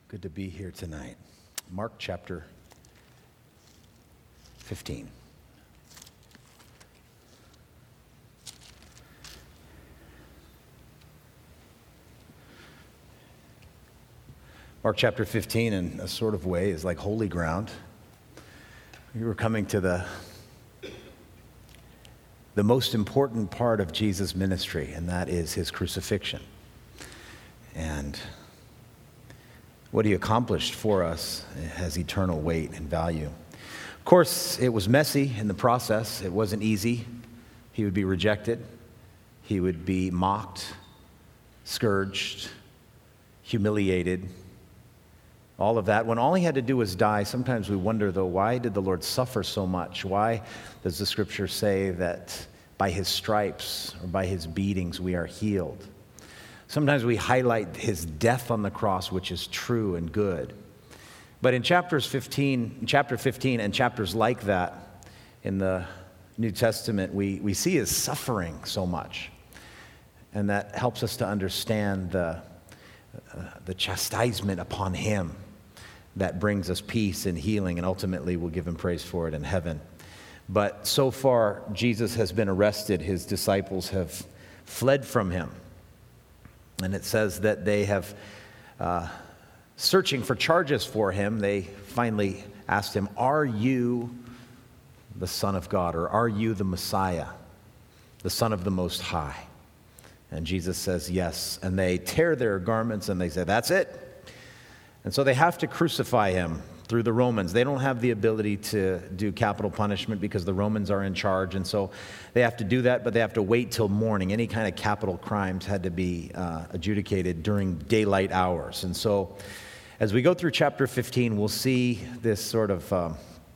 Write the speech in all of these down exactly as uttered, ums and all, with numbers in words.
Good to be here tonight. Mark chapter fifteen. Mark chapter fifteen, in a sort of way, is like holy ground. We were coming to the, the most important part of Jesus' ministry, and that is his crucifixion. And what he accomplished for us has eternal weight and value. Of course, it was messy in the process. It wasn't easy. He would be rejected. He would be mocked, scourged, humiliated, all of that. When all he had to do was die, sometimes we wonder, though, why did the Lord suffer so much? Why does the scripture say that by his stripes or by his beatings we are healed? Sometimes we highlight his death on the cross, which is true and good. But in chapters fifteen, chapter fifteen and chapters like that in the New Testament, we, we see his suffering so much. And that helps us to understand the, uh, the chastisement upon him that brings us peace and healing, and ultimately we'll give him praise for it in heaven. But so far, Jesus has been arrested. His disciples have fled from him. And it says that they have, uh, searching for charges for him, they finally asked him, "Are you the Son of God, or are you the Messiah, the Son of the Most High?" And Jesus says, "Yes." And they tear their garments and they say, "That's it." And so they have to crucify him through the Romans. They don't have the ability to do capital punishment because the Romans are in charge, and so they have to do that, but they have to wait till morning. Any kind of capital crimes had to be uh, adjudicated during daylight hours. And so as we go through chapter fifteen, we'll see this sort of um,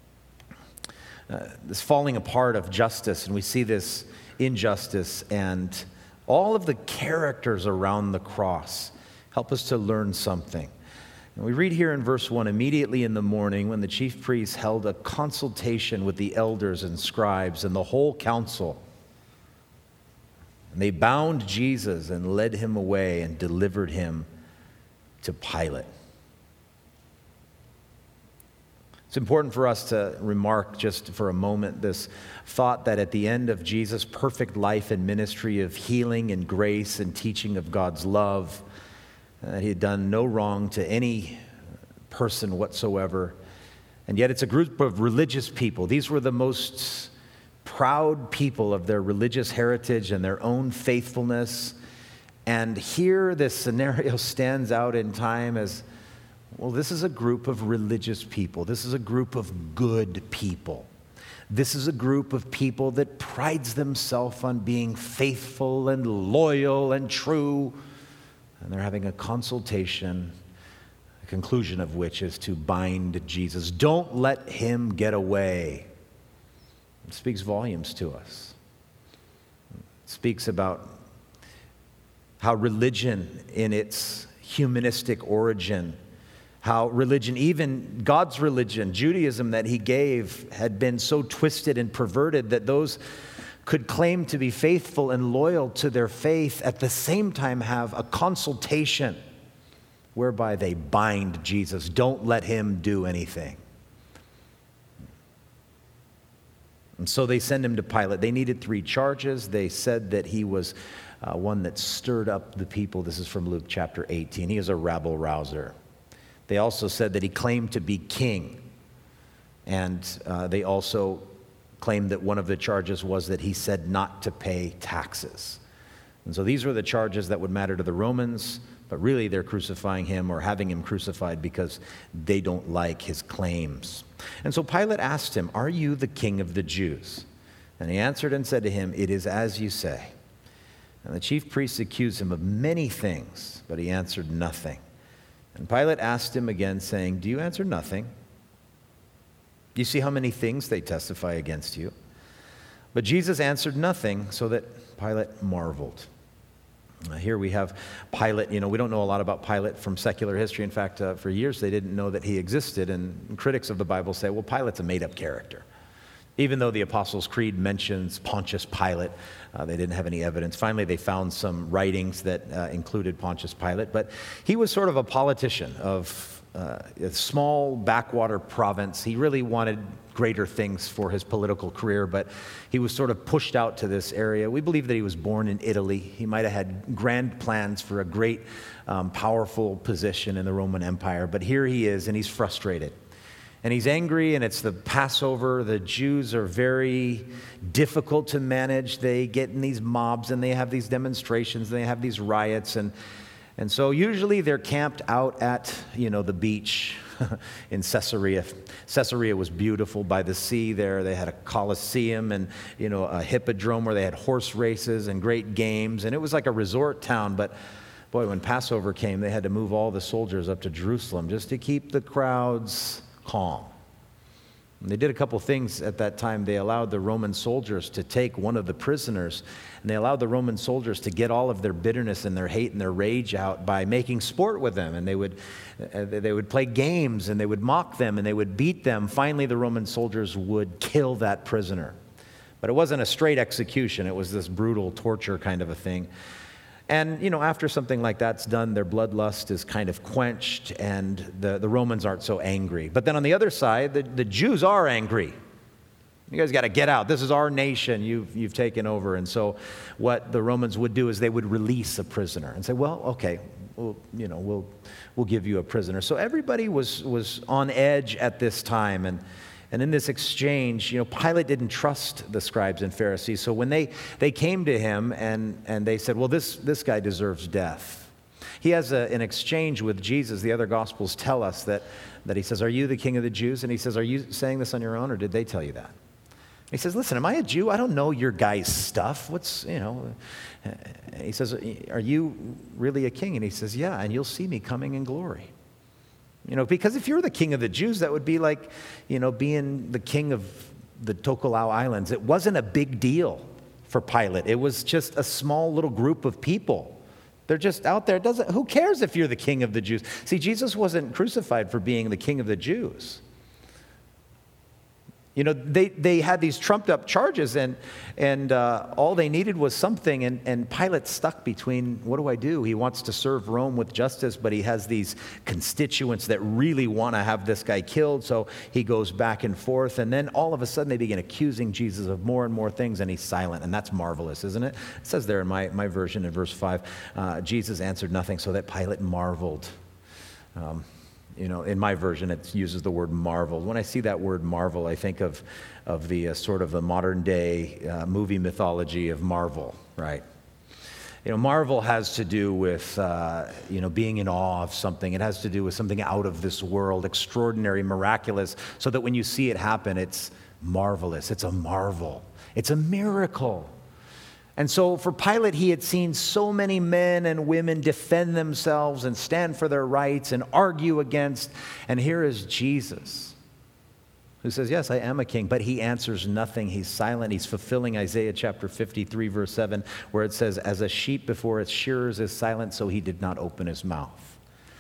uh, this falling apart of justice, and we see this injustice, and all of the characters around the cross help us to learn something. And we read here in verse one, "Immediately in the morning, when the chief priests held a consultation with the elders and scribes and the whole council, and they bound Jesus and led him away and delivered him to Pilate." It's important for us to remark just for a moment this thought that at the end of Jesus' perfect life and ministry of healing and grace and teaching of God's love, Uh, he had done no wrong to any person whatsoever. And yet it's a group of religious people. These were the most proud people of their religious heritage and their own faithfulness. And here this scenario stands out in time as, well, this is a group of religious people. This is a group of good people. This is a group of people that prides themselves on being faithful and loyal and true. And they're having a consultation, the conclusion of which is to bind Jesus. Don't let him get away. It speaks volumes to us. It speaks about how religion in its humanistic origin, how religion, even God's religion, Judaism that he gave, had been so twisted and perverted that those could claim to be faithful and loyal to their faith, at the same time have a consultation whereby they bind Jesus. Don't let him do anything. And so they send him to Pilate. They needed three charges. They said that he was uh, one that stirred up the people. This is from Luke chapter eighteen. He is a rabble-rouser. They also said that he claimed to be king. And uh, they also claimed that one of the charges was that he said not to pay taxes. And so these were the charges that would matter to the Romans, but really they're crucifying him or having him crucified because they don't like his claims. And so Pilate asked him, "Are you the king of the Jews?" And he answered and said to him, "It is as you say." And the chief priests accused him of many things, but he answered nothing. And Pilate asked him again, saying, "Do you answer nothing? Do you see how many things they testify against you?" But Jesus answered nothing, so that Pilate marveled. Uh, here we have Pilate. You know, we don't know a lot about Pilate from secular history. In fact, uh, for years they didn't know that he existed, and critics of the Bible say, well, Pilate's a made-up character. Even though the Apostles' Creed mentions Pontius Pilate, uh, they didn't have any evidence. Finally, they found some writings that uh, included Pontius Pilate, but he was sort of a politician of uh, a small backwater province. He really wanted greater things for his political career, but he was sort of pushed out to this area. We believe that he was born in Italy. He might have had grand plans for a great, um, powerful position in the Roman Empire, but here he is, and he's frustrated. And he's angry, and it's the Passover. The Jews are very difficult to manage. They get in these mobs, and they have these demonstrations, and they have these riots, and and so usually they're camped out at, you know, the beach in Caesarea. Caesarea was beautiful by the sea there. They had a Colosseum and, you know, a hippodrome where they had horse races and great games, and it was like a resort town. But boy, when Passover came, they had to move all the soldiers up to Jerusalem just to keep the crowds calm. And they did a couple things at that time. They allowed the Roman soldiers to take one of the prisoners, and they allowed the Roman soldiers to get all of their bitterness and their hate and their rage out by making sport with them. And they would uh, they would play games, and they would mock them, and they would beat them. Finally, the Roman soldiers would kill that prisoner. But it wasn't a straight execution. It was this brutal torture kind of a thing. And, you know, after something like that's done, their bloodlust is kind of quenched, and the, the Romans aren't so angry. But then on the other side, the, the Jews are angry. You guys got to get out. This is our nation. You've, you've taken over. And so what the Romans would do is they would release a prisoner and say, well, okay, we'll, you know, we'll, we'll give you a prisoner. So everybody was, was on edge at this time. And And in this exchange, you know, Pilate didn't trust the scribes and Pharisees. So when they, they came to him and, and they said, well, this, this guy deserves death. He has a, an exchange with Jesus. The other Gospels tell us that, that he says, are you the king of the Jews? And he says, are you saying this on your own, or did they tell you that? He says, listen, am I a Jew? I don't know your guy's stuff. What's, you know, he says, are you really a king? And he says, yeah, and you'll see me coming in glory. You know, because if you're the king of the Jews, that would be like, you know, being the king of the Tokelau Islands. It wasn't a big deal for Pilate. It was just a small little group of people. They're just out there. It doesn't, who cares if you're the king of the Jews? See, Jesus wasn't crucified for being the king of the Jews. You know, they, they had these trumped up charges, and and uh, all they needed was something, and, and Pilate's stuck between, what do I do? He wants to serve Rome with justice, but he has these constituents that really want to have this guy killed, so he goes back and forth, and then all of a sudden they begin accusing Jesus of more and more things, and he's silent, and that's marvelous, isn't it? It says there in my, my version in verse five, uh, Jesus answered nothing, so that Pilate marveled. Um, You know, in my version, it uses the word marvel. When I see that word marvel, I think of, of the uh, sort of the modern day uh, movie mythology of Marvel, right? You know, marvel has to do with, uh, you know, being in awe of something. It has to do with something out of this world, extraordinary, miraculous, so that when you see it happen, it's marvelous. It's a marvel. It's a miracle. And so for Pilate, he had seen so many men and women defend themselves and stand for their rights and argue against. And here is Jesus, who says, yes, I am a king, but he answers nothing. He's silent. He's fulfilling Isaiah chapter fifty-three, verse seven, where it says, as a sheep before its shearers is silent, so he did not open his mouth.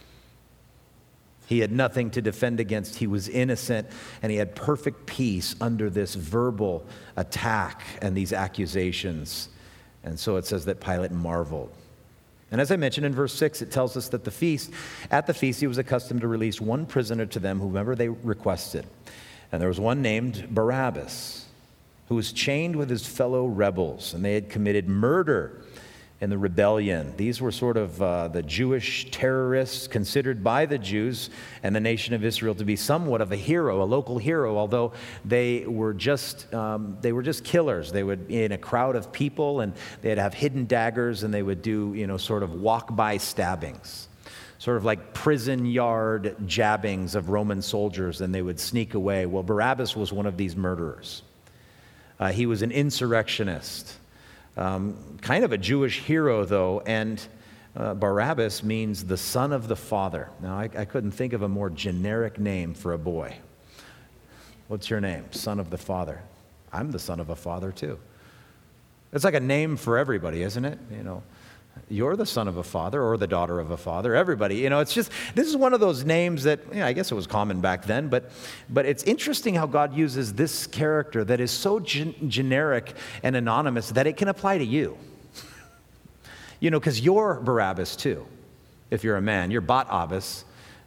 He had nothing to defend against. He was innocent, and he had perfect peace under this verbal attack and these accusations. And so it says that Pilate marveled. And as I mentioned in verse six, it tells us that the feast, at the feast, he was accustomed to release one prisoner to them, whomever they requested. And there was one named Barabbas, who was chained with his fellow rebels, and they had committed murder in the rebellion. These were sort of uh, the Jewish terrorists considered by the Jews and the nation of Israel to be somewhat of a hero, a local hero, although they were just um, they were just killers. They would be in a crowd of people, and they'd have hidden daggers, and they would do, you know, sort of walk-by stabbings, sort of like prison yard jabbings of Roman soldiers, and they would sneak away. Well, Barabbas was one of these murderers. Uh, he was an insurrectionist. Um, kind of a Jewish hero, though, and uh, Barabbas means the son of the father. Now, I, I couldn't think of a more generic name for a boy. What's your name? Son of the father. I'm the son of a father, too. It's like a name for everybody, isn't it? You know, you're the son of a father or the daughter of a father. Everybody, you know, it's just, this is one of those names that, you know, I guess it was common back then, but but it's interesting how God uses this character that is so gen- generic and anonymous that it can apply to you. You know, because you're Barabbas too, if you're a man. You're Bat-Abbas,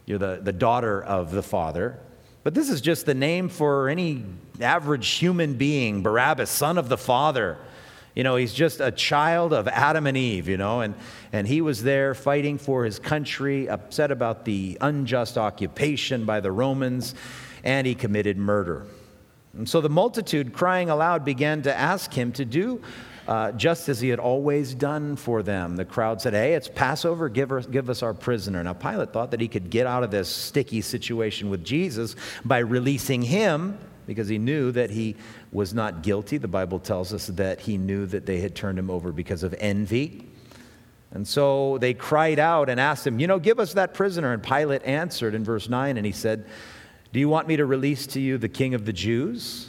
You're the, the daughter of the father. But this is just the name for any average human being, Barabbas, son of the father. You know, he's just a child of Adam and Eve, you know, and, and he was there fighting for his country, upset about the unjust occupation by the Romans, and he committed murder. And so the multitude, crying aloud, began to ask him to do uh, just as he had always done for them. The crowd said, hey, it's Passover, give, her, give us our prisoner. Now Pilate thought that he could get out of this sticky situation with Jesus by releasing him, because he knew that he was not guilty. The Bible tells us that he knew that they had turned him over because of envy. And so they cried out and asked him, you know, give us that prisoner. And Pilate answered in verse nine, and he said, do you want me to release to you the King of the Jews?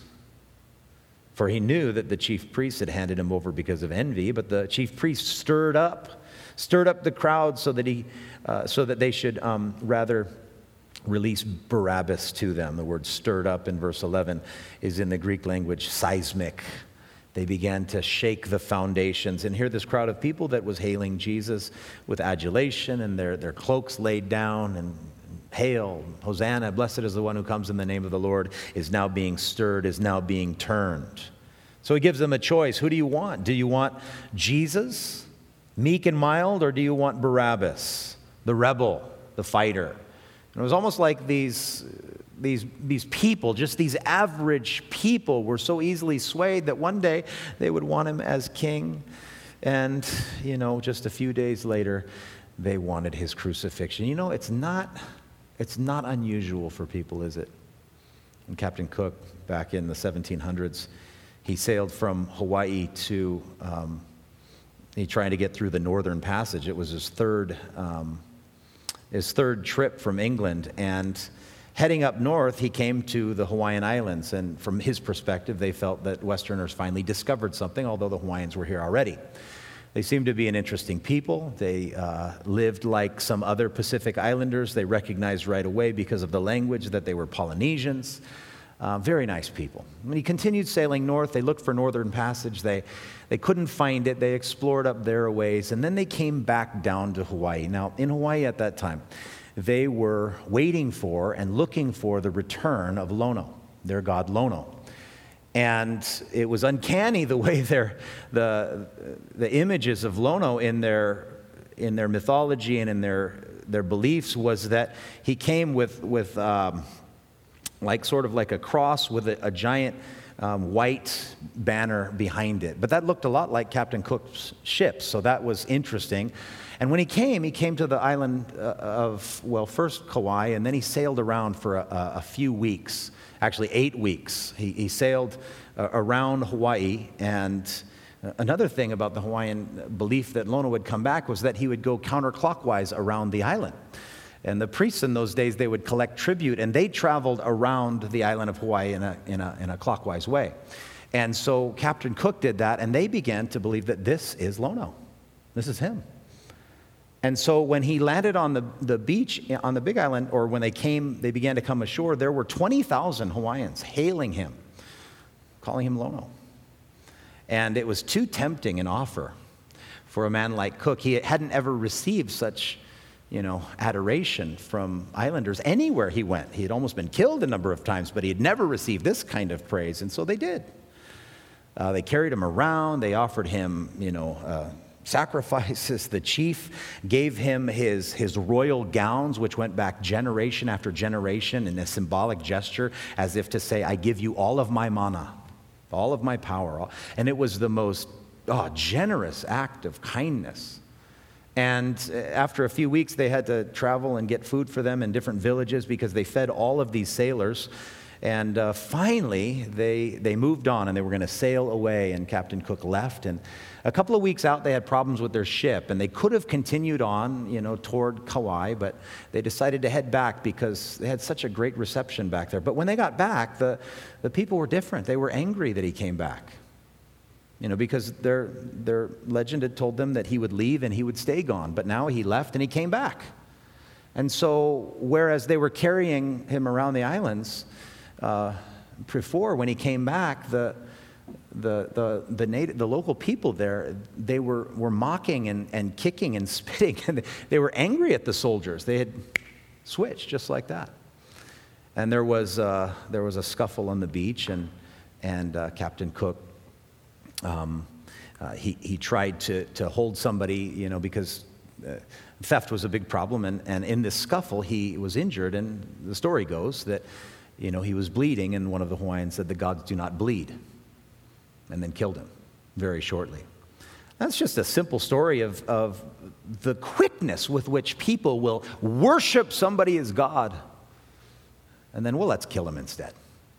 For he knew that the chief priests had handed him over because of envy, but the chief priests stirred up, stirred up the crowd so that he, uh, so that they should um, rather release Barabbas to them. The word stirred up in verse eleven is in the Greek language seismic. They began to shake the foundations. And here this crowd of people that was hailing Jesus with adulation and their, their cloaks laid down and hail, Hosanna, blessed is the one who comes in the name of the Lord, is now being stirred, is now being turned. So he gives them a choice. Who do you want? Do you want Jesus, meek and mild, or do you want Barabbas, the rebel, the fighter? And it was almost like these, these, these people, just these average people, were so easily swayed that one day they would want him as king. And, you know, just a few days later, they wanted his crucifixion. You know, it's not... It's not unusual for people, is it? And Captain Cook, back in the seventeen hundreds, he sailed from Hawaii to, um, he tried to get through the Northern Passage. It was his third, um, his third trip from England. And heading up north, he came to the Hawaiian Islands. And from his perspective, they felt that Westerners finally discovered something, although the Hawaiians were here already. They seemed to be an interesting people. They uh, lived like some other Pacific Islanders. They recognized right away because of the language that they were Polynesians. Uh, very nice people. When he continued sailing north, they looked for Northern Passage. They, they couldn't find it. They explored up their ways, and then they came back down to Hawaii. Now, in Hawaii at that time, they were waiting for and looking for the return of Lono, their god Lono. And it was uncanny the way their, the, the images of Lono in their, in their mythology and in their, their beliefs was that he came with, with um, like sort of like a cross with a, a giant um, white banner behind it. But that looked a lot like Captain Cook's ship, so that was interesting. And when he came, he came to the island uh, of, well, first Kauai, and then he sailed around for a, a few weeks. Actually, eight weeks. He, he sailed uh, around Hawaii, and uh, another thing about the Hawaiian belief that Lono would come back was that he would go counterclockwise around the island. And the priests in those days, they would collect tribute, and they traveled around the island of Hawaii in a, in a, in a clockwise way. And so Captain Cook did that, and they began to believe that this is Lono. This is him. And so when he landed on the, the beach on the Big Island, or when they came, they began to come ashore, there were twenty thousand Hawaiians hailing him, calling him Lono. And it was too tempting an offer for a man like Cook. He hadn't ever received such, you know, adoration from islanders anywhere he went. He had almost been killed a number of times, but he had never received this kind of praise, and so they did. Uh, they carried him around. They offered him, you know, uh, sacrifices. The chief gave him his, his royal gowns, which went back generation after generation in a symbolic gesture, as if to say, I give you all of my mana, all of my power. And it was the most oh, generous act of kindness. And after a few weeks, they had to travel and get food for them in different villages because they fed all of these sailors. And uh, finally, they, they moved on, and they were going to sail away, and Captain Cook left. And a couple of weeks out, they had problems with their ship, and they could have continued on, you know, toward Kauai, but they decided to head back because they had such a great reception back there. But when they got back, the, the people were different. They were angry that he came back, you know, because their, their legend had told them that he would leave and he would stay gone. But now he left and he came back. And so, whereas they were carrying him around the islands, Uh, before, when he came back, the the the the, native, the local people there, they were, were mocking and, and kicking and spitting, and they were angry at the soldiers. They had Switch, just like that. And there was, uh, there was a scuffle on the beach, and, and uh, Captain Cook, um, uh, he, he tried to, to hold somebody, you know, because uh, theft was a big problem, and, and in this scuffle, he was injured, and the story goes that, you know, he was bleeding, and one of the Hawaiians said, "The gods do not bleed," and then killed him very shortly. That's just a simple story of, of the quickness with which people will worship somebody as God, and then, well, let's kill him instead.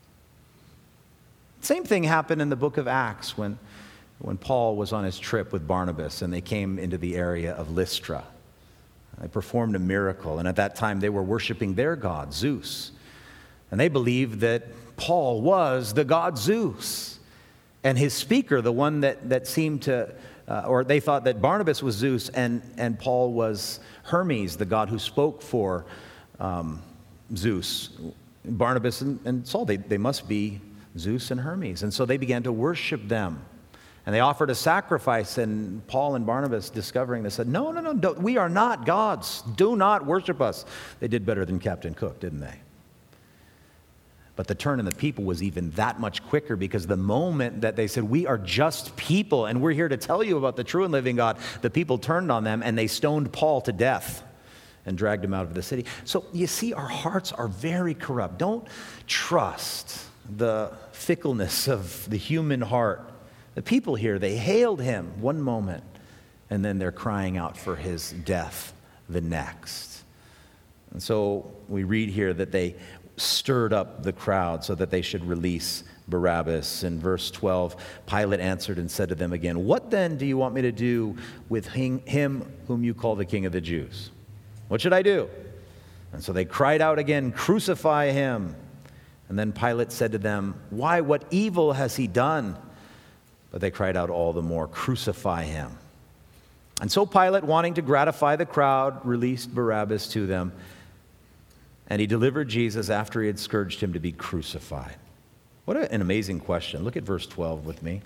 Same thing happened in the book of Acts when, when Paul was on his trip with Barnabas, and they came into the area of Lystra. They performed a miracle, and at that time they were worshiping their god, Zeus. And they believed that Paul was the god Zeus. And his speaker, the one that, that seemed to, uh, or they thought that Barnabas was Zeus and, and Paul was Hermes, the god who spoke for um, Zeus. Barnabas and, and Saul, they, they must be Zeus and Hermes. And so they began to worship them. And they offered a sacrifice, and Paul and Barnabas, discovering this, said, no, no, no, don't, we are not gods. Do not worship us. They did better than Captain Cook, didn't they? But the turn in the people was even that much quicker, because the moment that they said, we are just people, and we're here to tell you about the true and living God, the people turned on them, and they stoned Paul to death and dragged him out of the city. So you see, our hearts are very corrupt. Don't trust the fickleness of the human heart. The people here, they hailed him one moment, and then they're crying out for his death the next. And so we read here that they stirred up the crowd so that they should release Barabbas. In verse twelve, Pilate answered and said to them again, "What then do you want me to do with him whom you call the King of the Jews? What should I do?" And so they cried out again, "Crucify him." And then Pilate said to them, "Why, what evil has he done?" But they cried out all the more, "Crucify him." And so Pilate, wanting to gratify the crowd, released Barabbas to them, and he delivered Jesus after he had scourged him to be crucified. What an amazing question. Look at verse twelve with me.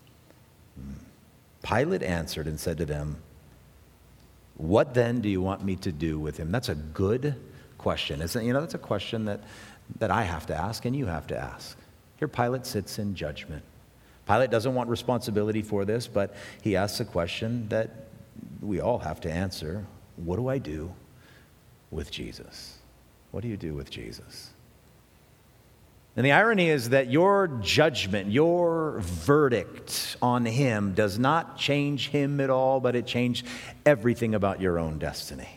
Pilate answered and said to them, "What then do you want me to do with him?" That's a good question, isn't it? You know, that's a question that, that I have to ask and you have to ask. Here Pilate sits in judgment. Pilate doesn't want responsibility for this, but he asks a question that we all have to answer. What do I do with Jesus? What do you do with Jesus? And the irony is that your judgment, your verdict on him does not change him at all, but it changed everything about your own destiny.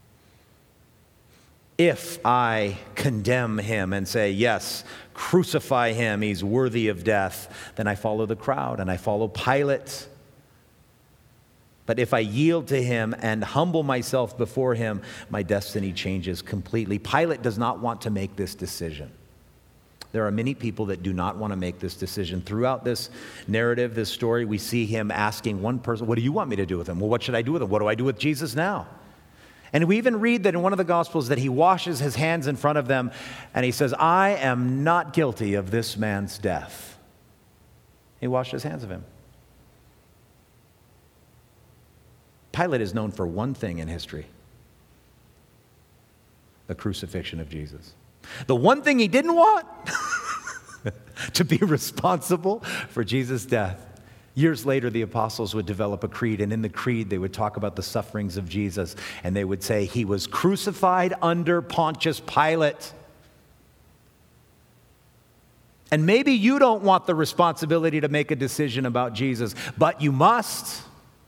If I condemn him and say, yes, crucify him, he's worthy of death, then I follow the crowd and I follow Pilate. But if I yield to him and humble myself before him, my destiny changes completely. Pilate does not want to make this decision. There are many people that do not want to make this decision. Throughout this narrative, this story, we see him asking one person, "What do you want me to do with him?" "Well, what should I do with him? What do I do with Jesus now?" And we even read that in one of the Gospels that he washes his hands in front of them and he says, "I am not guilty of this man's death." He washed his hands of him. Pilate is known for one thing in history: the crucifixion of Jesus. The one thing he didn't want, to be responsible for Jesus' death. Years later, the apostles would develop a creed, and in the creed, they would talk about the sufferings of Jesus, and they would say, he was crucified under Pontius Pilate. And maybe you don't want the responsibility to make a decision about Jesus, but you must.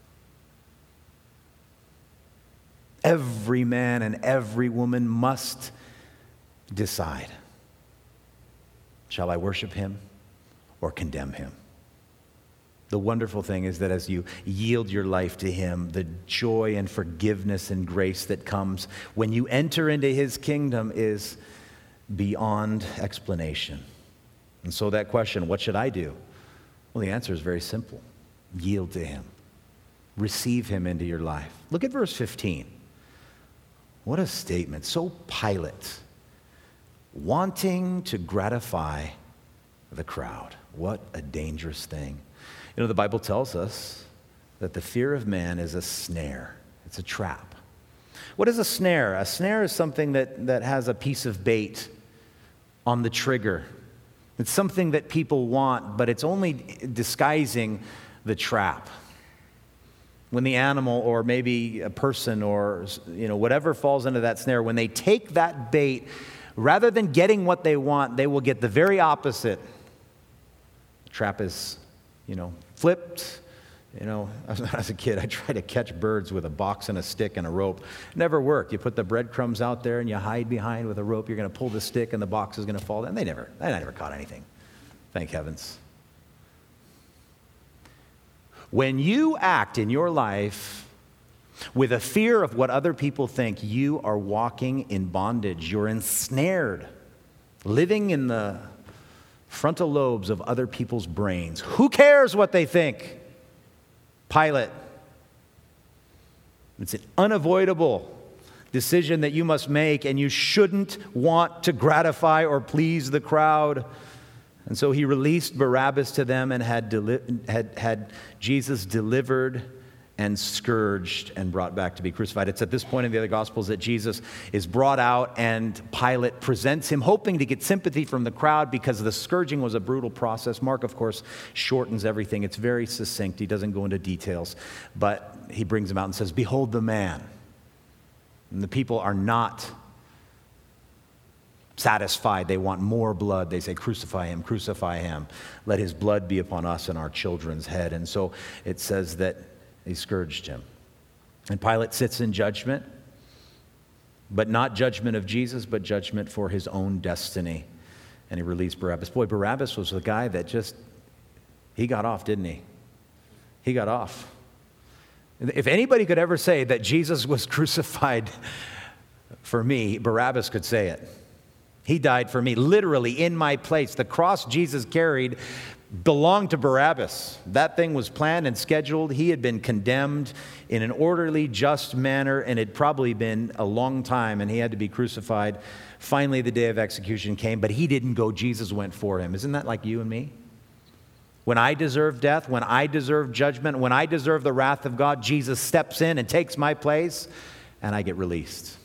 Every man and every woman must decide. Shall I worship him or condemn him? The wonderful thing is that as you yield your life to him, the joy and forgiveness and grace that comes when you enter into his kingdom is beyond explanation. And so that question, what should I do? Well, the answer is very simple. Yield to him. Receive him into your life. Look at verse fifteen. What a statement. So Pilate, wanting to gratify the crowd. What a dangerous thing. You know, the Bible tells us that the fear of man is a snare. It's a trap. What is a snare? A snare is something that, that has a piece of bait on the trigger. It's something that people want, but it's only disguising the trap. When the animal or maybe a person or you know whatever falls into that snare, when they take that bait, rather than getting what they want, they will get the very opposite. The trap is, you know, flipped. You know, as a kid, I tried to catch birds with a box and a stick and a rope. It never worked. You put the breadcrumbs out there and you hide behind with a rope. You're going to pull the stick and the box is going to fall down. They never, they never caught anything. Thank heavens. When you act in your life with a fear of what other people think, you are walking in bondage. You're ensnared, living in the frontal lobes of other people's brains. Who cares what they think? Pilate. It's an unavoidable decision that you must make, and you shouldn't want to gratify or please the crowd. And so he released Barabbas to them and had, deli- had, had Jesus delivered and scourged and brought back to be crucified. It's at this point in the other Gospels that Jesus is brought out and Pilate presents him, hoping to get sympathy from the crowd because the scourging was a brutal process. Mark, of course, shortens everything. It's very succinct. He doesn't go into details, but he brings him out and says, "Behold the man." And the people are not satisfied. They want more blood. They say, "Crucify him, crucify him. Let his blood be upon us and our children's head." And so it says that they scourged him. And Pilate sits in judgment, but not judgment of Jesus, but judgment for his own destiny. And he released Barabbas. Boy, Barabbas was the guy that just, he got off, didn't he? He got off. If anybody could ever say that Jesus was crucified for me, Barabbas could say it. He died for me, literally in my place. The cross Jesus carried belonged to Barabbas. That thing was planned and scheduled. He had been condemned in an orderly, just manner, and it had probably been a long time, and he had to be crucified. Finally, the day of execution came, but he didn't go. Jesus went for him. Isn't that like you and me? When I deserve death, when I deserve judgment, when I deserve the wrath of God, Jesus steps in and takes my place, and I get released.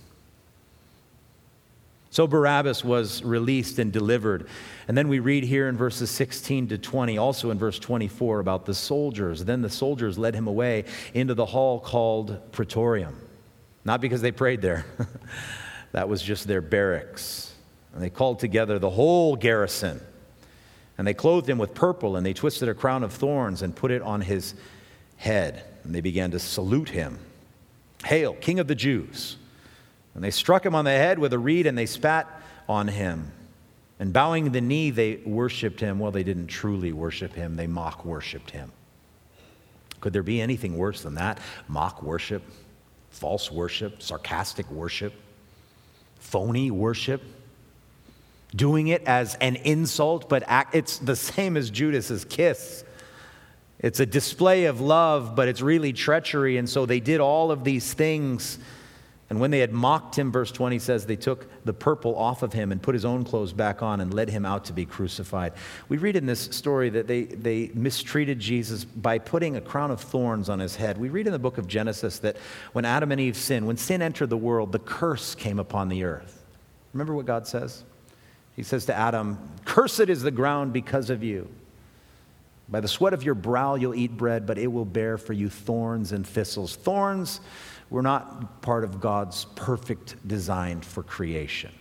So Barabbas was released and delivered. And then we read here in verses sixteen to twenty, also in verse twenty-four, about the soldiers. Then the soldiers led him away into the hall called Praetorium. Not because they prayed there. That was just their barracks. And they called together the whole garrison. And they clothed him with purple, and they twisted a crown of thorns and put it on his head. And they began to salute him. "Hail, King of the Jews!" And they struck him on the head with a reed, and they spat on him. And bowing the knee, they worshiped him. Well, they didn't truly worship him. They mock worshiped him. Could there be anything worse than that? Mock worship, false worship, sarcastic worship, phony worship, doing it as an insult, but act, it's the same as Judas's kiss. It's a display of love, but it's really treachery. And so they did all of these things. And when they had mocked him, verse twenty says, they took the purple off of him and put his own clothes back on and led him out to be crucified. We read in this story that they, they mistreated Jesus by putting a crown of thorns on his head. We read in the book of Genesis that when Adam and Eve sinned, when sin entered the world, the curse came upon the earth. Remember what God says? He says to Adam, "Cursed is the ground because of you. By the sweat of your brow you'll eat bread, but it will bear for you thorns and thistles." Thorns were not part of God's perfect design for creation.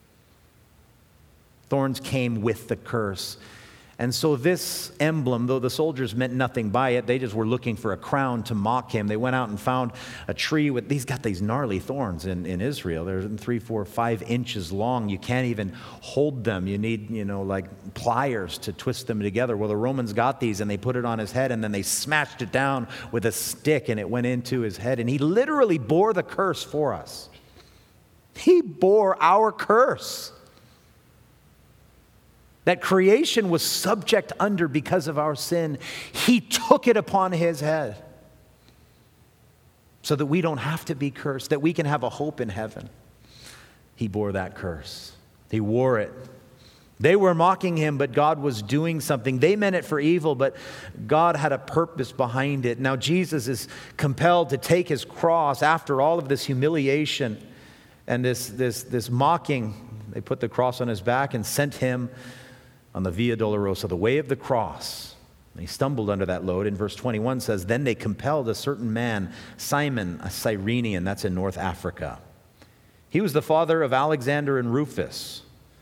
Thorns came with the curse. And so this emblem, though the soldiers meant nothing by it, they just were looking for a crown to mock him. They went out and found a tree with, these got these gnarly thorns in, in Israel. They're three, four, five inches long. You can't even hold them. You need, you know, like pliers to twist them together. Well, the Romans got these and they put it on his head and then they smashed it down with a stick and it went into his head. And he literally bore the curse for us. He bore our curse that creation was subject under because of our sin. He took it upon his head so that we don't have to be cursed, that we can have a hope in heaven. He bore that curse. He wore it They were mocking him, but God was doing something. They meant it for evil, but God had a purpose behind it. Now Jesus is compelled to take his cross after all of this humiliation and this, this, this mocking. They put the cross on his back and sent him on the Via Dolorosa, the way of the cross. And he stumbled under that load. And verse twenty-one says, then they compelled a certain man, Simon, a Cyrenian, that's in North Africa. He was the father of Alexander and Rufus.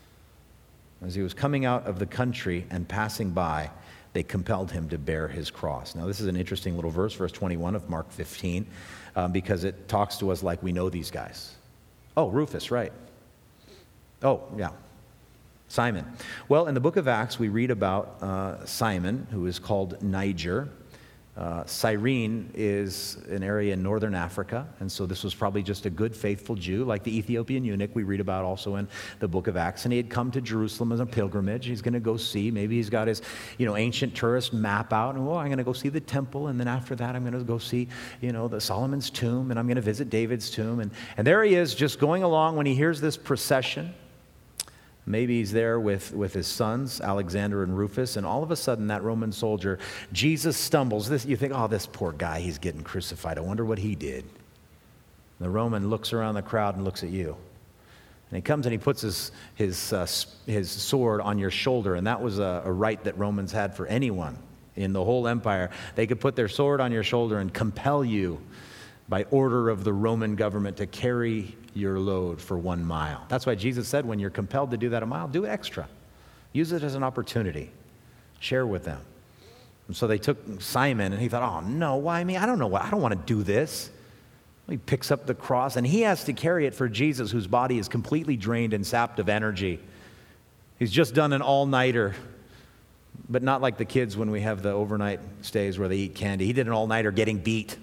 As he was coming out of the country and passing by, they compelled him to bear his cross. Now, this is an interesting little verse, verse twenty-one of Mark fifteen, um, because it talks to us like we know these guys. Oh, Rufus, right. Oh, yeah. Simon. Well, in the book of Acts, we read about uh, Simon, who is called Niger. Uh, Cyrene is an area in northern Africa, and so this was probably just a good, faithful Jew, like the Ethiopian eunuch we read about also in the book of Acts. And he had come to Jerusalem as a pilgrimage. He's going to go see. Maybe he's got his, you know, ancient tourist map out, and, well, I'm going to go see the temple, and then after that, I'm going to go see, you know, the Solomon's tomb, and I'm going to visit David's tomb. And, and there he is, just going along when he hears this procession. Maybe he's there with, with his sons, Alexander and Rufus, and all of a sudden that Roman soldier, Jesus stumbles. This, you think, oh, this poor guy, he's getting crucified. I wonder what he did. The Roman looks around the crowd and looks at you. And he comes and he puts his, his, uh, his sword on your shoulder, and that was a, a right that Romans had for anyone in the whole empire. They could put their sword on your shoulder and compel you by order of the Roman government to carry your load for one mile. That's why Jesus said when you're compelled to do that a mile, do it extra. Use it as an opportunity. Share with them. And so they took Simon, and he thought, oh, no, why me? I don't know what, I don't want to do this. He picks up the cross, and he has to carry it for Jesus, whose body is completely drained and sapped of energy. He's just done an all-nighter, but not like the kids when we have the overnight stays where they eat candy. He did an all-nighter getting beat.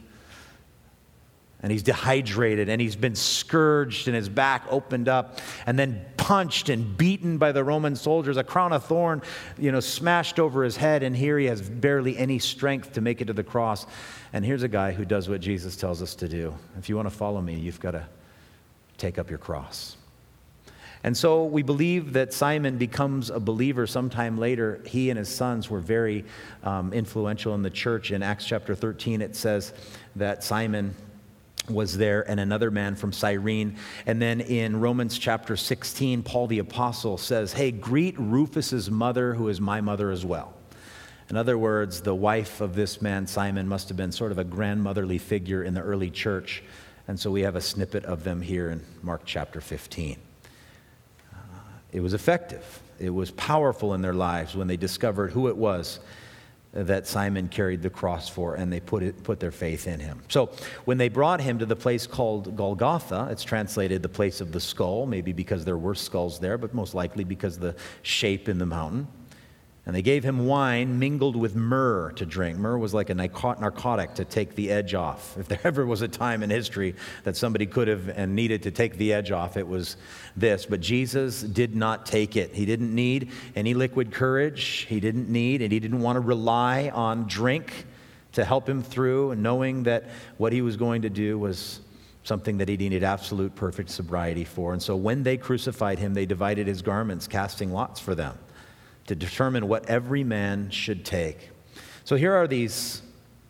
And he's dehydrated, and he's been scourged, and his back opened up, and then punched and beaten by the Roman soldiers, a crown of thorn, you know, smashed over his head, and here he has barely any strength to make it to the cross. And here's a guy who does what Jesus tells us to do. If you want to follow me, you've got to take up your cross. And so we believe that Simon becomes a believer sometime later. He and his sons were very um, influential in the church. In Acts chapter thirteen, it says that Simon was there and another man from Cyrene. And then in Romans chapter sixteen, Paul the apostle says, hey, greet Rufus's mother, who is my mother as well. In other words, the wife of this man, Simon, must have been sort of a grandmotherly figure in the early church. And so we have a snippet of them here in Mark chapter fifteen. Uh, it was effective. It was powerful in their lives when they discovered who it was that Simon carried the cross for, and they put it, put their faith in him. So when they brought him to the place called Golgotha, it's translated the place of the skull, maybe because there were skulls there, but most likely because of the shape in the mountain. And they gave him wine mingled with myrrh to drink. Myrrh was like a narcotic to take the edge off. If there ever was a time in history that somebody could have and needed to take the edge off, it was this. But Jesus did not take it. He didn't need any liquid courage. He didn't need, and he didn't want to rely on drink to help him through, knowing that what he was going to do was something that he needed absolute perfect sobriety for. And so when they crucified him, they divided his garments, casting lots for them, to determine what every man should take. So here are these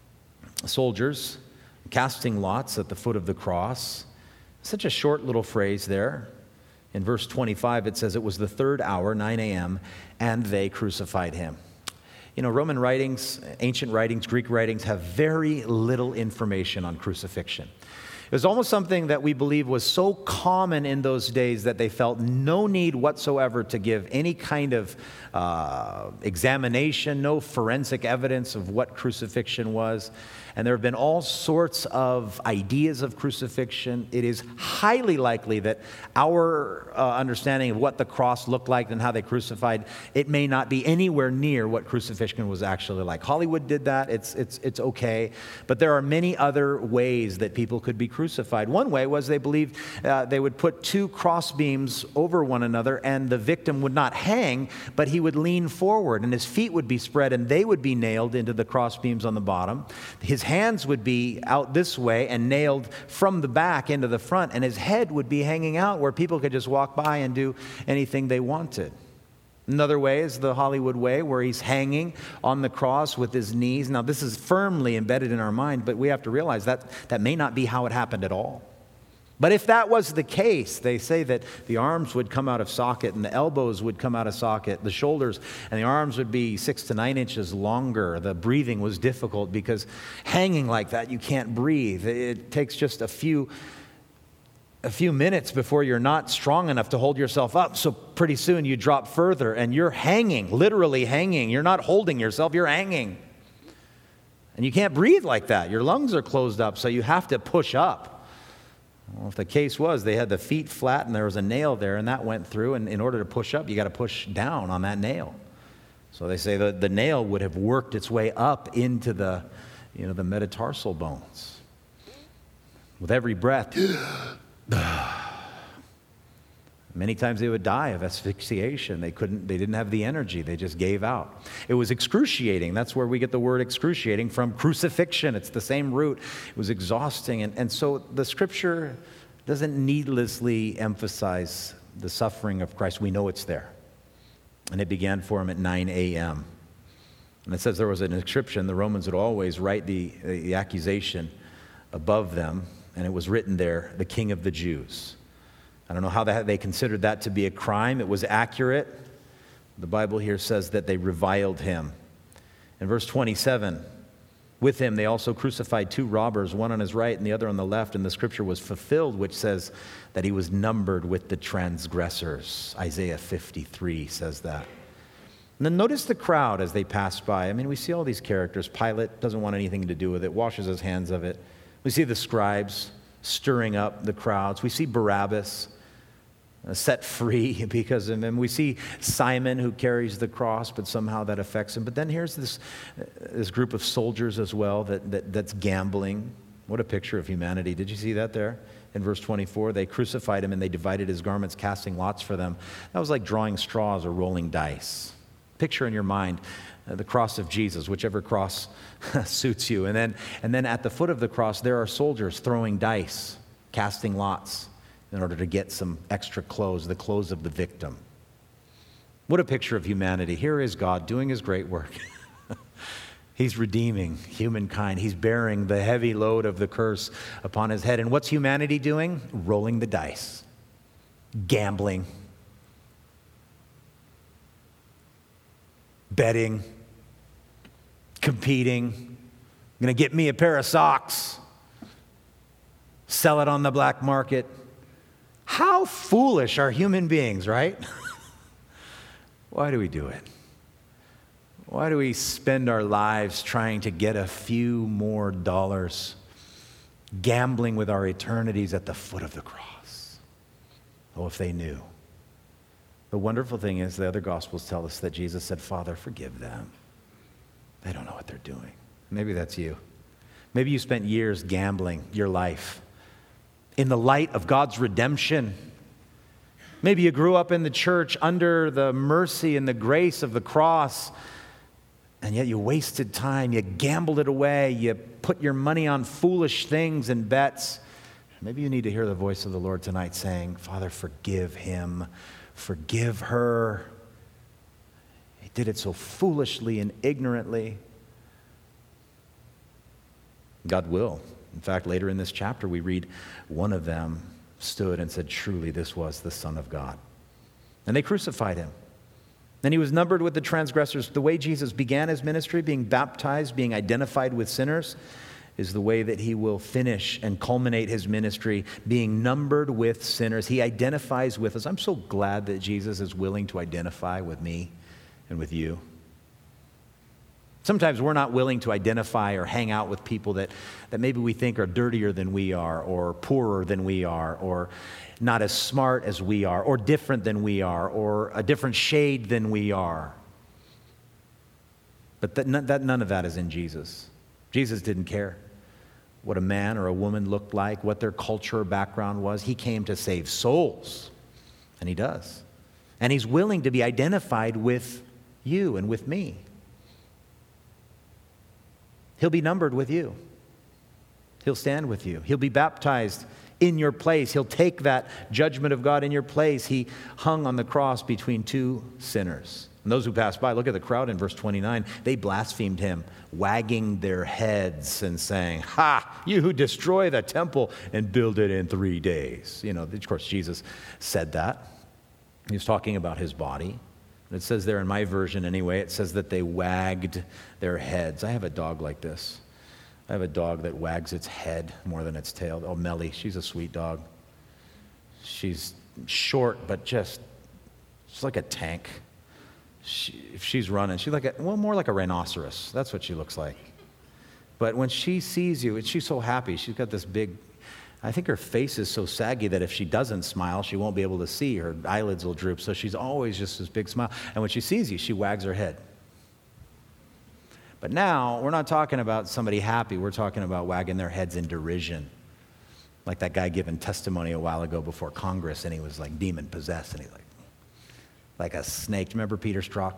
soldiers casting lots at the foot of the cross. Such a short little phrase there. In verse twenty-five, it says, it was the third hour, nine a.m., and they crucified him. You know, Roman writings, ancient writings, Greek writings have very little information on crucifixion. It was almost something that we believe was so common in those days that they felt no need whatsoever to give any kind of uh, examination, no forensic evidence of what crucifixion was. And there have been all sorts of ideas of crucifixion. It is highly likely that our uh, understanding of what the cross looked like and how they crucified, it may not be anywhere near what crucifixion was actually like. Hollywood did that. It's, it's, it's okay. But there are many other ways that people could be crucified. One way was they believed uh, they would put two cross beams over one another, and the victim would not hang, but he would lean forward, and his feet would be spread, and they would be nailed into the cross beams on the bottom. His hands would be out this way and nailed from the back into the front, and his head would be hanging out where people could just walk by and do anything they wanted. Another way is the Hollywood way, where he's hanging on the cross with his knees. Now, this is firmly embedded in our mind, but we have to realize that that may not be how it happened at all. But if that was the case, they say that the arms would come out of socket and the elbows would come out of socket, the shoulders and the arms would be six to nine inches longer. The breathing was difficult because hanging like that, you can't breathe. It takes just a few a few minutes before you're not strong enough to hold yourself up. So pretty soon you drop further and you're hanging, literally hanging. You're not holding yourself, you're hanging. And you can't breathe like that. Your lungs are closed up, so you have to push up. Well, if the case was they had the feet flat and there was a nail there and that went through, and in order to push up, you got to push down on that nail. So they say that the nail would have worked its way up into the, you know, the metatarsal bones. With every breath, many times they would die of asphyxiation. They couldn't, they didn't have the energy. They just gave out. It was excruciating. That's where we get the word excruciating from, crucifixion. It's the same root. It was exhausting. And, and so the scripture doesn't needlessly emphasize the suffering of Christ. We know it's there. And it began for him at nine a.m. And it says there was an inscription. The Romans would always write the, the accusation above them. And it was written there, the King of the Jews. I don't know how that, they considered that to be a crime. It was accurate. The Bible here says that they reviled him. In verse twenty-seven, with him they also crucified two robbers, one on his right and the other on the left. And the scripture was fulfilled, which says that he was numbered with the transgressors. Isaiah fifty-three says that. And then notice the crowd as they passed by. I mean, we see all these characters. Pilate doesn't want anything to do with it, washes his hands of it. We see the scribes stirring up the crowds. We see Barabbas uh, set free because of him. We see Simon who carries the cross, but somehow that affects him. But then here's this, uh, this group of soldiers as well that, that that's gambling. What a picture of humanity. Did you see that there? In verse twenty-four, they crucified him and they divided his garments, casting lots for them. That was like drawing straws or rolling dice. Picture in your mind uh, the cross of Jesus, whichever cross suits you. And then, and then at the foot of the cross, there are soldiers throwing dice, casting lots in order to get some extra clothes, the clothes of the victim. What a picture of humanity. Here is God doing his great work. He's redeeming humankind. He's bearing the heavy load of the curse upon his head. And what's humanity doing? Rolling the dice, gambling, betting, competing. Going to get me a pair of socks, sell it on the black market. How foolish are human beings, right? Why do we do it? Why do we spend our lives trying to get a few more dollars, gambling with our eternities at the foot of the cross? Oh, if they knew. The wonderful thing is the other Gospels tell us that Jesus said, Father, forgive them. They don't know what they're doing. Maybe that's you. Maybe you spent years gambling your life in the light of God's redemption. Maybe you grew up in the church under the mercy and the grace of the cross, and yet you wasted time. You gambled it away. You put your money on foolish things and bets. Maybe you need to hear the voice of the Lord tonight saying, Father, forgive him. Forgive her. He did it so foolishly and ignorantly. God will. In fact, later in this chapter, we read one of them stood and said, truly, this was the Son of God. And they crucified him. And he was numbered with the transgressors. The way Jesus began his ministry, being baptized, being identified with sinners, is the way that he will finish and culminate his ministry, being numbered with sinners. He identifies with us. I'm so glad that Jesus is willing to identify with me and with you. Sometimes we're not willing to identify or hang out with people that, that maybe we think are dirtier than we are, or poorer than we are, or not as smart as we are, or different than we are, or a different shade than we are. But that, that, none of that is in Jesus. Jesus didn't care what a man or a woman looked like, what their culture or background was. He came to save souls, and he does. And he's willing to be identified with you and with me. He'll be numbered with you. He'll stand with you. He'll be baptized in your place. He'll take that judgment of God in your place. He hung on the cross between two sinners. And those who passed by, look at the crowd in verse twenty-nine, they blasphemed him, wagging their heads and saying, "Ha, you who destroy the temple and build it in three days." You know, of course, Jesus said that. He was talking about his body. And it says there in my version anyway, it says that they wagged their heads. I have a dog like this. I have a dog that wags its head more than its tail. Oh, Melly, she's a sweet dog. She's short, but just, she's like a tank. She, if she's running, she's like a, well, more like a rhinoceros. That's what she looks like. But when she sees you, she's so happy. She's got this big, I think her face is so saggy that if she doesn't smile, she won't be able to see. Her eyelids will droop. So she's always just this big smile. And when she sees you, she wags her head. But now, we're not talking about somebody happy. We're talking about wagging their heads in derision. Like that guy giving testimony a while ago before Congress, and he was like demon-possessed, and he's like, like a snake. Do you remember Peter Strzok?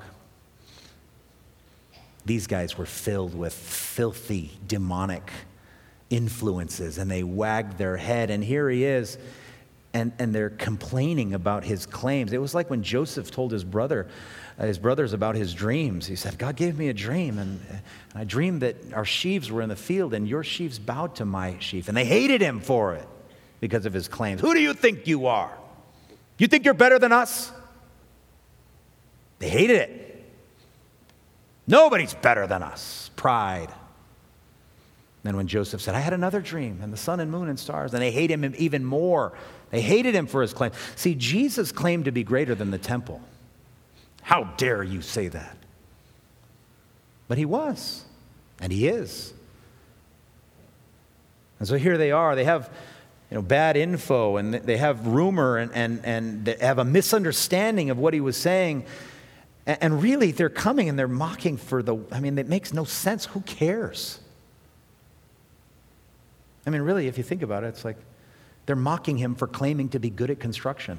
These guys were filled with filthy, demonic influences, and they wagged their head. And here he is, and, and they're complaining about his claims. It was like when Joseph told his brother, uh, his brothers about his dreams. He said, God gave me a dream, and, and I dreamed that our sheaves were in the field, and your sheaves bowed to my sheaf. And they hated him for it because of his claims. Who do you think you are? You think you're better than us? They hated it. Nobody's better than us. Pride. Then when Joseph said, I had another dream, and the sun and moon and stars, and they hated him even more. They hated him for his claim. See, Jesus claimed to be greater than the temple. How dare you say that? But he was, and he is. And so here they are. They have, you know, bad info, and they have rumor, and, and, and they have a misunderstanding of what he was saying. And really, they're coming and they're mocking for the, I mean, it makes no sense. Who cares? I mean, really, if you think about it, it's like they're mocking him for claiming to be good at construction.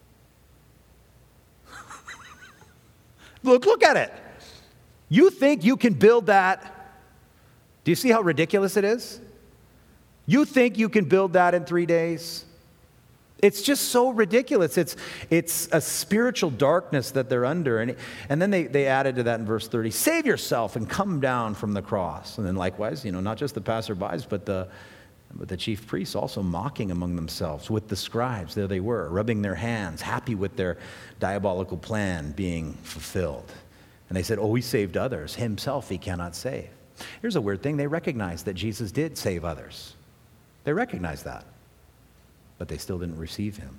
Look, look at it. You think you can build that? Do you see how ridiculous it is? You think you can build that in three days? It's just so ridiculous. It's it's a spiritual darkness that they're under. And, and then they, they added to that in verse thirty, save yourself and come down from the cross. And then likewise, you know, not just the passerbys, but the, but the chief priests also mocking among themselves with the scribes. There they were, rubbing their hands, happy with their diabolical plan being fulfilled. And they said, oh, he saved others. Himself he cannot save. Here's a weird thing. They recognized that Jesus did save others. They recognized that. But they still didn't receive him.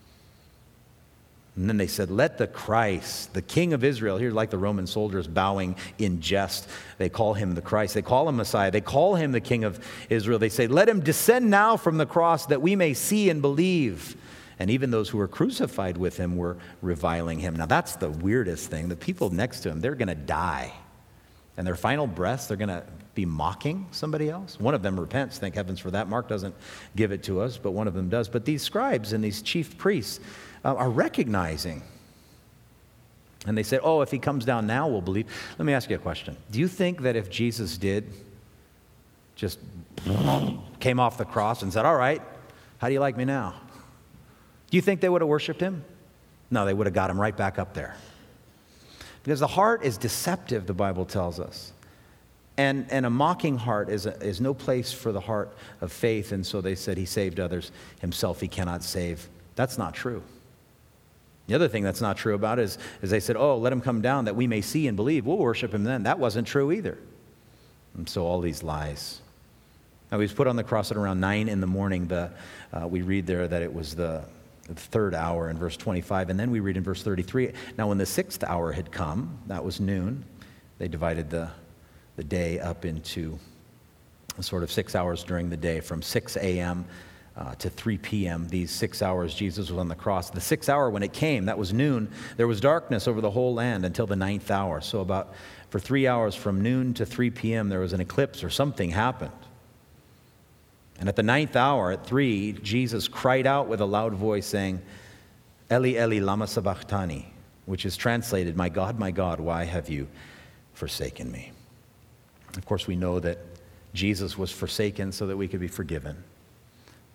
And then they said, let the Christ, the King of Israel, here like the Roman soldiers bowing in jest, they call him the Christ, they call him Messiah, they call him the King of Israel. They say, let him descend now from the cross that we may see and believe. And even those who were crucified with him were reviling him. Now that's the weirdest thing. The people next to him, they're going to die. And their final breaths, they're going to be mocking somebody else. One of them repents, thank heavens for that. Mark doesn't give it to us, but one of them does. But these scribes and these chief priests uh, are recognizing. And they say, oh, if he comes down now, we'll believe. Let me ask you a question. Do you think that if Jesus did just came off the cross and said, all right, how do you like me now? Do you think they would have worshiped him? No, they would have got him right back up there. Because the heart is deceptive, the Bible tells us. And, and a mocking heart is, a, is no place for the heart of faith. And so they said he saved others. Himself he cannot save. That's not true. The other thing that's not true about it is, is they said, oh, let him come down that we may see and believe. We'll worship him then. That wasn't true either. And so all these lies. Now he was put on the cross at around nine in the morning. The, uh, we read there that it was the the third hour in verse twenty-five. And then we read in verse thirty-three, now when the sixth hour had come, that was noon, they divided the, the day up into sort of six hours during the day, from six a.m. Uh, to three p.m. These six hours Jesus was on the cross. The sixth hour when it came, that was noon, there was darkness over the whole land until the ninth hour. So about for three hours from noon to three p.m. there was an eclipse or something happened. And at the ninth hour, at three, Jesus cried out with a loud voice saying, Eli, Eli, lama sabachthani, which is translated, my God, my God, why have you forsaken me? Of course, we know that Jesus was forsaken so that we could be forgiven.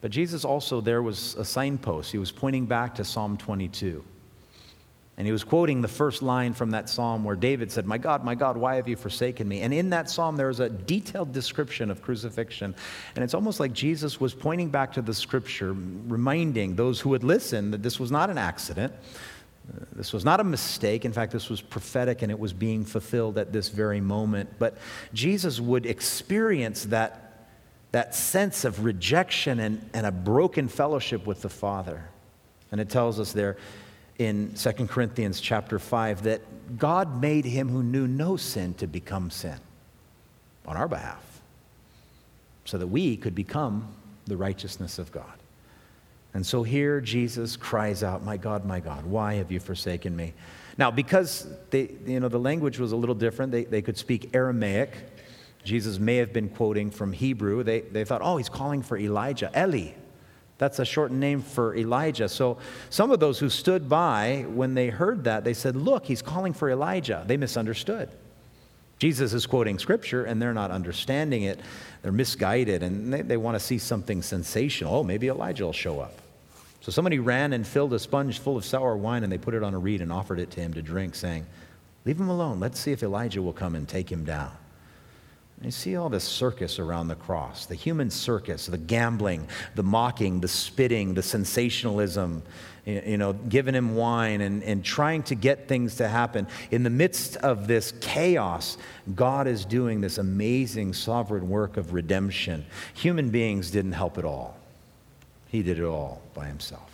But Jesus also, there was a signpost. He was pointing back to Psalm twenty-two. And he was quoting the first line from that psalm where David said, "My God, my God, why have you forsaken me?" And in that psalm, there was a detailed description of crucifixion. And it's almost like Jesus was pointing back to the scripture, reminding those who would listen that this was not an accident. Uh, This was not a mistake. In fact, this was prophetic and it was being fulfilled at this very moment. But Jesus would experience that, that sense of rejection and, and a broken fellowship with the Father. And it tells us there in Second Corinthians chapter five that God made him who knew no sin to become sin on our behalf so that we could become the righteousness of God. And so here Jesus cries out, "My God, my God, why have you forsaken me?" Now, because they, you know, the language was a little different, they, they could speak Aramaic. Jesus may have been quoting from Hebrew. They, they thought, oh, he's calling for Elijah. Eli. That's a shortened name for Elijah. So some of those who stood by, when they heard that, they said, "Look, he's calling for Elijah." They misunderstood. Jesus is quoting scripture, and they're not understanding it. They're misguided, and they, they want to see something sensational. Oh, maybe Elijah will show up. So somebody ran and filled a sponge full of sour wine, and they put it on a reed and offered it to him to drink, saying, "Leave him alone. Let's see if Elijah will come and take him down." And you see all this circus around the cross, the human circus, the gambling, the mocking, the spitting, the sensationalism, you know, giving him wine and, and trying to get things to happen. In the midst of this chaos, God is doing this amazing sovereign work of redemption. Human beings didn't help at all. He did it all by himself.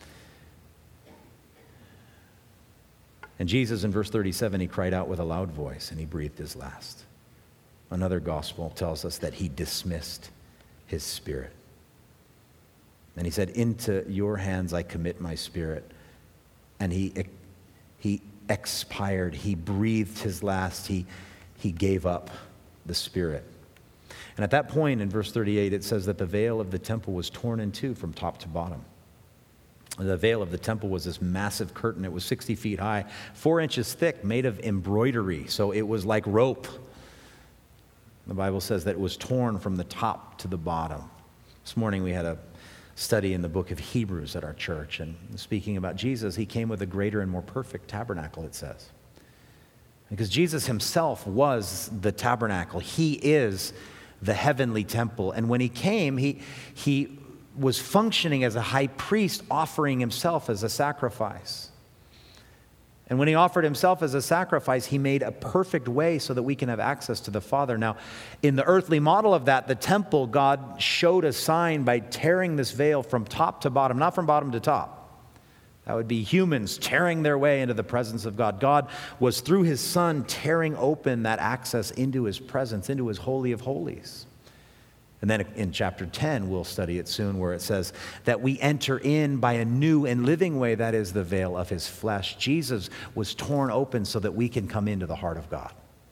And Jesus, in verse thirty-seven, he cried out with a loud voice and he breathed his last. Another gospel tells us that he dismissed his spirit. And he said, "Into your hands I commit my spirit." And he, he expired. He breathed his last. He, he gave up the spirit. And at that point in verse thirty-eight, it says that the veil of the temple was torn in two from top to bottom. The veil of the temple was this massive curtain. It was sixty feet high, four inches thick, made of embroidery. So it was like rope. The Bible says that it was torn from the top to the bottom. This morning we had a study in the book of Hebrews at our church, and speaking about Jesus, he came with a greater and more perfect tabernacle, it says. Because Jesus himself was the tabernacle. He is the heavenly temple. And when he came, he, he was functioning as a high priest, offering himself as a sacrifice. And when he offered himself as a sacrifice, he made a perfect way so that we can have access to the Father. Now, in the earthly model of that, the temple, God showed a sign by tearing this veil from top to bottom, not from bottom to top. That would be humans tearing their way into the presence of God. God was, through his Son, tearing open that access into his presence, into his Holy of Holies. And then in chapter ten, we'll study it soon, where it says that we enter in by a new and living way, that is the veil of his flesh. Jesus was torn open so that we can come into the heart of God.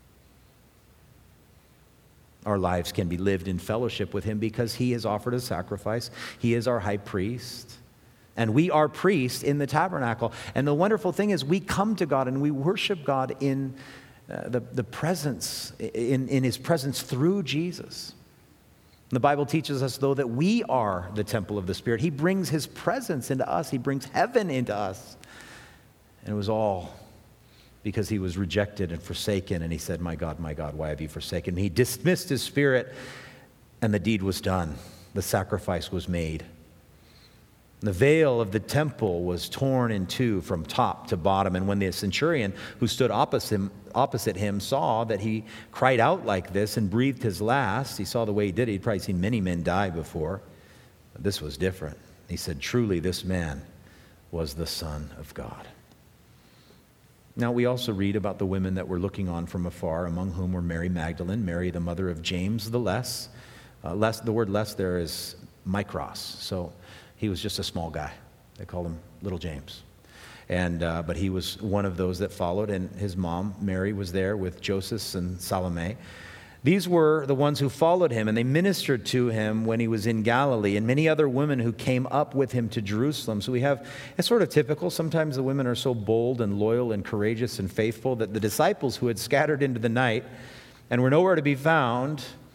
Our lives can be lived in fellowship with him because he has offered a sacrifice. He is our high priest. And we are priests in the tabernacle. And the wonderful thing is we come to God and we worship God in uh, the, the presence, in, in his presence through Jesus. The Bible teaches us, though, that we are the temple of the Spirit. He brings his presence into us. He brings heaven into us. And it was all because he was rejected and forsaken. And he said, "My God, my God, why have you forsaken me?" He dismissed his spirit, and the deed was done. The sacrifice was made. The veil of the temple was torn in two from top to bottom. And when the centurion who stood opposite him, opposite him saw that he cried out like this and breathed his last, he saw the way he did it. He'd probably seen many men die before. But this was different. He said, "Truly, this man was the Son of God." Now, we also read about the women that were looking on from afar, among whom were Mary Magdalene, Mary, the mother of James the Less. Uh, less the word less there is mikros. So he was just a small guy. They called him Little James. And uh, but he was one of those that followed, and his mom, Mary, was there with Joseph and Salome. These were the ones who followed him, and they ministered to him when he was in Galilee, and many other women who came up with him to Jerusalem. So we have, it's sort of typical. Sometimes the women are so bold and loyal and courageous and faithful that the disciples who had scattered into the night and were nowhere to be found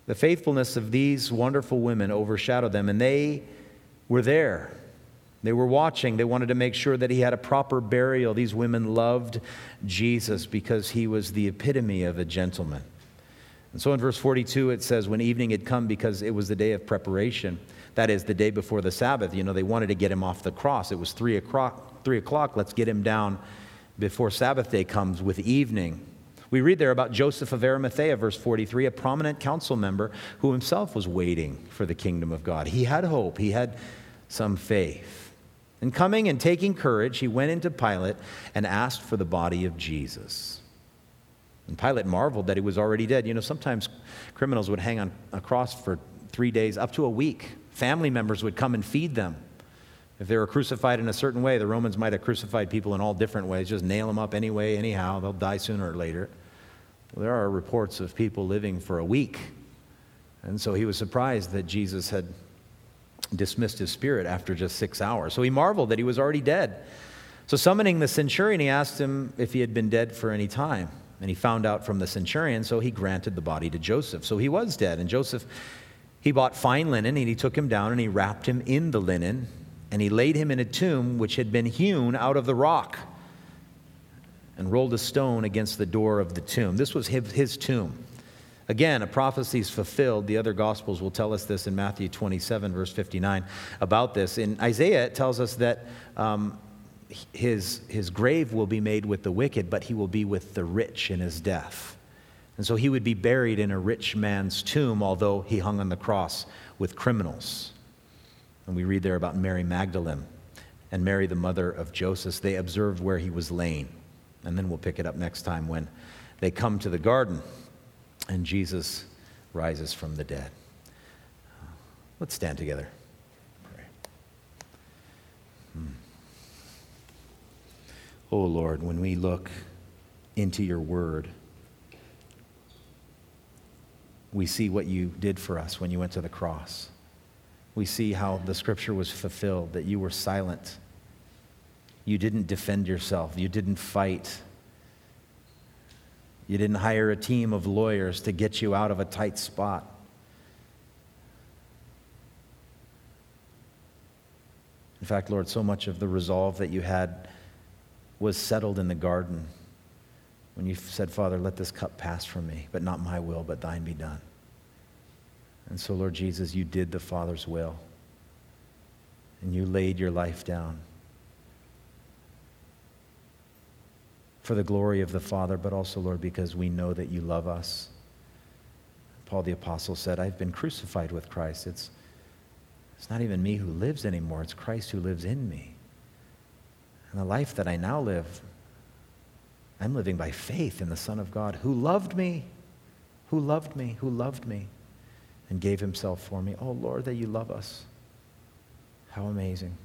The faithfulness of these wonderful women overshadowed them, and they were there. They were watching. They wanted to make sure that he had a proper burial. These women loved Jesus because he was the epitome of a gentleman. And so in verse forty-two, it says, when evening had come, because it was the day of preparation, that is, the day before the Sabbath, you know, they wanted to get him off the cross. It was three o'clock, three o'clock, let's get him down before Sabbath day comes with evening. We read there about Joseph of Arimathea, verse forty-three, a prominent council member who himself was waiting for the kingdom of God. He had hope. He had some faith. And coming and taking courage, he went into Pilate and asked for the body of Jesus. And Pilate marveled that he was already dead. You know, sometimes criminals would hang on a cross for three days, up to a week. Family members would come and feed them. If they were crucified in a certain way, the Romans might have crucified people in all different ways. Just nail them up anyway, anyhow. They'll die sooner or later. Well, there are reports of people living for a week. And so he was surprised that Jesus had dismissed his spirit after just six hours. So he marveled that he was already dead. So summoning the centurion, he asked him if he had been dead for any time. And he found out from the centurion, so he granted the body to Joseph. So he was dead. And Joseph, he bought fine linen, and he took him down, and he wrapped him in the linen, and he laid him in a tomb which had been hewn out of the rock, and rolled a stone against the door of the tomb. This was his, his tomb. Again, a prophecy is fulfilled. The other Gospels will tell us this in Matthew twenty-seven, verse fifty-nine, about this. In Isaiah, it tells us that um, his, his grave will be made with the wicked, but he will be with the rich in his death. And so he would be buried in a rich man's tomb, although he hung on the cross with criminals. And we read there about Mary Magdalene and Mary, the mother of Joseph. They observed where he was laying. And then we'll pick it up next time when they come to the garden and Jesus rises from the dead. Let's stand together. Pray. Hmm. Oh Lord, when we look into your word, we see what you did for us when you went to the cross. We see how the scripture was fulfilled, that you were silent. You didn't defend yourself. You didn't fight. You didn't hire a team of lawyers to get you out of a tight spot. In fact, Lord, so much of the resolve that you had was settled in the garden when you said, Father, let this cup pass from me, but not my will, but thine be done. And so, Lord Jesus, you did the Father's will, and you laid your life down for the glory of the Father, but also, Lord, because we know that you love us. Paul the Apostle said, I've been crucified with Christ. It's, it's not even me who lives anymore. It's Christ who lives in me. And the life that I now live, I'm living by faith in the Son of God who loved me, who loved me, who loved me, and gave himself for me. Oh, Lord, that you love us. How amazing.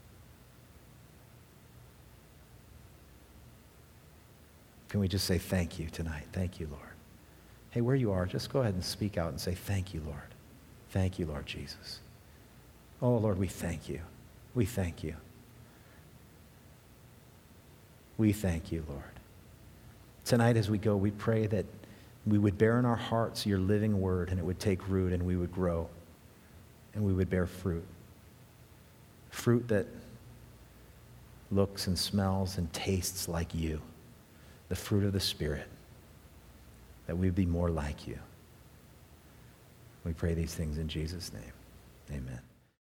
Can we just say thank you tonight? Thank you, Lord. Hey, where you are, just go ahead and speak out and say, thank you, Lord. Thank you, Lord Jesus. Oh, Lord, we thank you. We thank you. We thank you, Lord. Tonight as we go, we pray that we would bear in our hearts your living word, and it would take root, and we would grow, and we would bear fruit. Fruit that looks and smells and tastes like you. The fruit of the Spirit, that we would be more like you. We pray these things in Jesus' name. Amen.